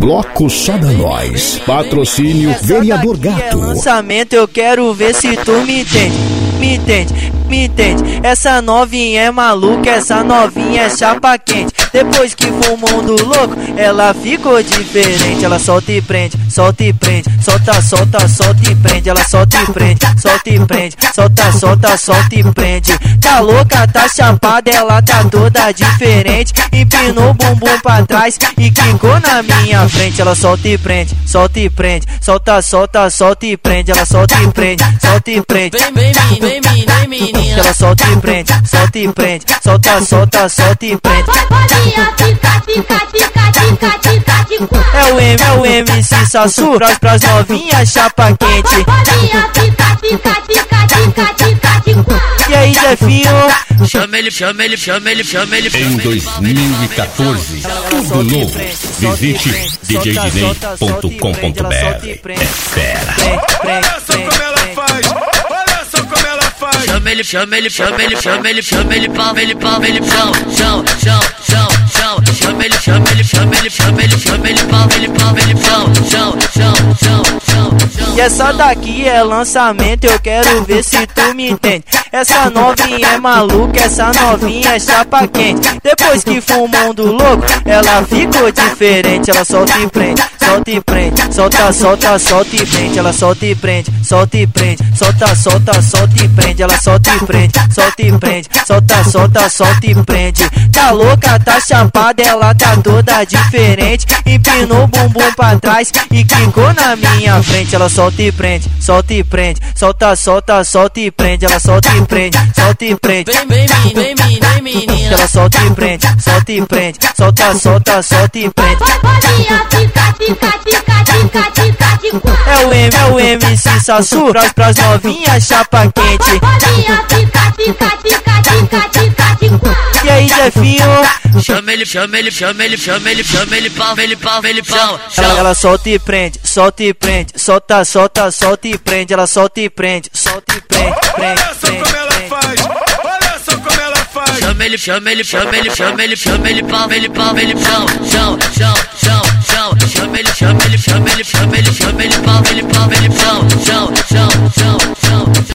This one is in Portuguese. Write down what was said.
Bloco Só da Nós. Patrocínio Vereador Gato. Lançamento, eu quero ver se tu me entende. Me entende, me entende. Essa novinha é maluca, essa novinha é chapa quente. Depois que for um mundo louco, ela ficou diferente. Ela solta e prende, solta e prende. Solta, solta, solta e prende. Ela solta e prende, solta e prende. Solta, solta, solta e prende. Tá louca, tá chapada, ela tá toda diferente. Empinou o bumbum pra trás e quicou na minha frente. Ela solta e prende, solta e prende. Solta, solta, solta e prende. Ela solta e prende, solta e prende. Vem menina. Ela solta e prende, solta e prende. Solta, solta, solta e prende. É o MC Sassu pras novinhas chapa quente. E aí, Jefinho? Chama ele. Em 2014, tudo novo. Visite djdney.com.br. É fera. Olha só como ela faz. Olha só como ela faz. Chama ele, chama ele, chama ele, chama ele, chama ele, chama ele, chama ele, E essa daqui é lançamento, eu quero ver se tu me entende. Essa novinha é maluca, essa novinha é chapa quente. Depois que for um mundo louco, ela ficou diferente. Ela solta e prende, solta e prende. Solta, solta, solta e prende. Ela solta e prende, solta e prende. Solta, solta, solta e prende. Ela solta e prende, solta e prende. Solta, solta, solta e prende. Tá louca, tá chapada, ela tá toda diferente. Empinou o bumbum pra trás e quicou na minha frente. Ela solta e prende, solta e prende. Solta, solta, solta e prende. Ela solta e prende, solta e prende. Vem menina. Ela solta e prende, solta e prende. Solta, solta, solta e prende. É o MC Sassu pras novinhas chapa quente. E aí, Jefinho? Chama ele, Ela solta e prende, solta e prende. Solta, solta, solta e prende. Ela solta e prende, solta e prende. Olha só como ela faz. Olha só como ela faz. chama ele, chama ele, chama ele, chama ele, chama ele, chama ele,